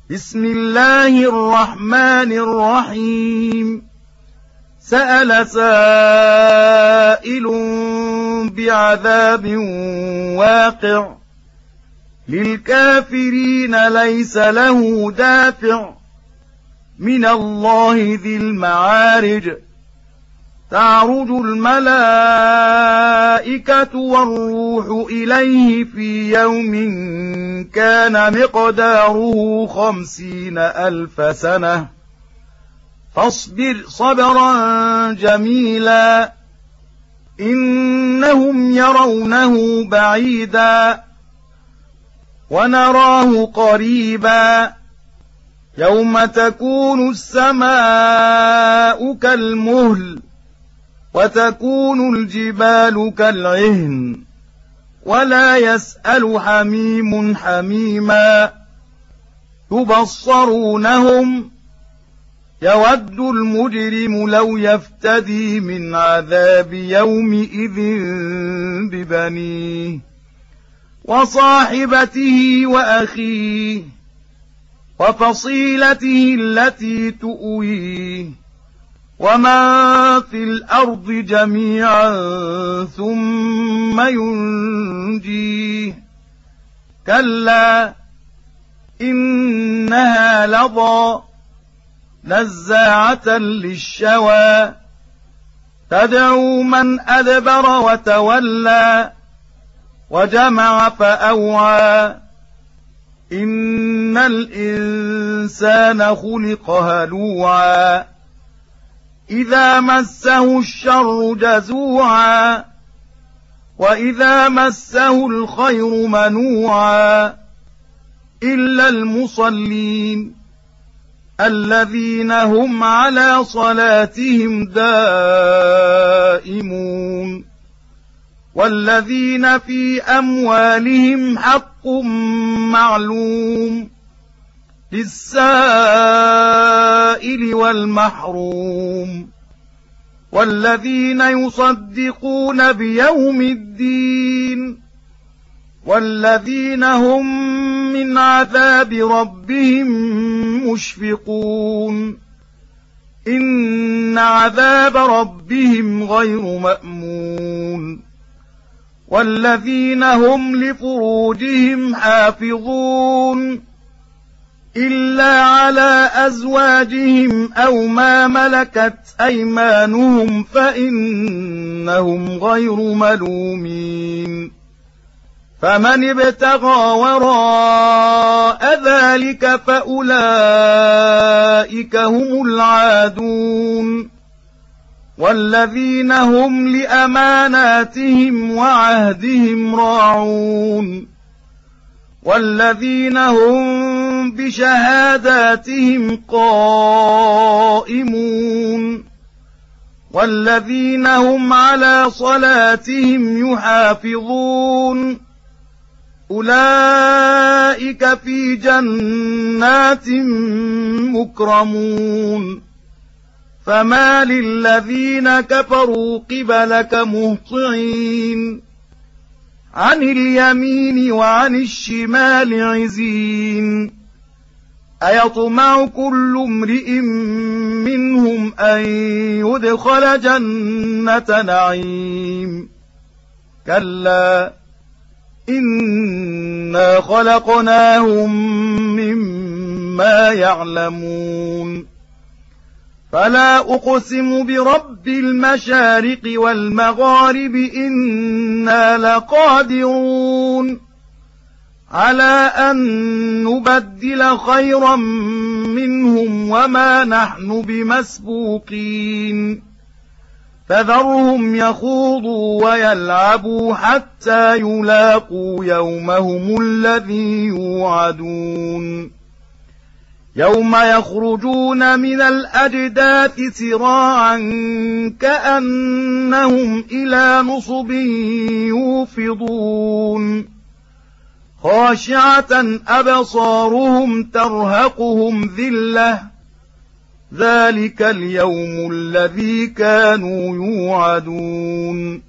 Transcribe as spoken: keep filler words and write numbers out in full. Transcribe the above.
بسم الله الرحمن الرحيم سأل سائل بعذاب واقع للكافرين ليس له دافع من الله ذي المعارج تعرج الملائكة والروح إليه في يوم كان مقداره خمسين ألف سنة فاصبر صبرا جميلا إنهم يرونه بعيدا ونراه قريبا يوم تكون السماء كالمهل وتكون الجبال كالعهن ولا يسأل حميم حميما يبصرونهم يود المجرم لو يفتدي من عذاب يومئذ ببنيه وصاحبته وأخيه وفصيلته التي تؤويه ومن في الأرض جميعا ثم ينجيه كلا إنها لظى نزاعة للشوى تدعو من أدبر وتولى وجمع فأوعى إن الإنسان خلق هلوعا إذا مسه الشر جزوعا وإذا مسه الخير منوعا إلا المصلين الذين هم على صلاتهم دائمون والذين في أموالهم حق معلوم للسائل والمحروم والذين يصدقون بيوم الدين والذين هم من عذاب ربهم مشفقون إن عذاب ربهم غير مأمون والذين هم لفروجهم حافظون إلا على أزواجهم أو ما ملكت أيمانهم فإنهم غير ملومين فمن ابتغى وراء ذلك فأولئك هم العادون والذين هم لأماناتهم وعهدهم راعون والذين هم بشهاداتهم قائمون والذين هم على صلاتهم يحافظون أولئك في جنات مكرمون فما للذين كفروا قبلك مهطعين عن اليمين وعن الشمال عزين أيطمع كل امرئ منهم أن يدخل جنة نعيم كلا إنا خلقناهم مما يعلمون فلا أقسم برب المشارق والمغارب إنا لقادرون على أن نبدل خيرا منهم وما نحن بمسبوقين فذرهم يخوضوا ويلعبوا حتى يلاقوا يومهم الذي يوعدون يوم يخرجون من الأجداث سراعا كأنهم إلى نصب يوفضون خاشعة أبصارهم ترهقهم ذلة ذلك اليوم الذي كانوا يوعدون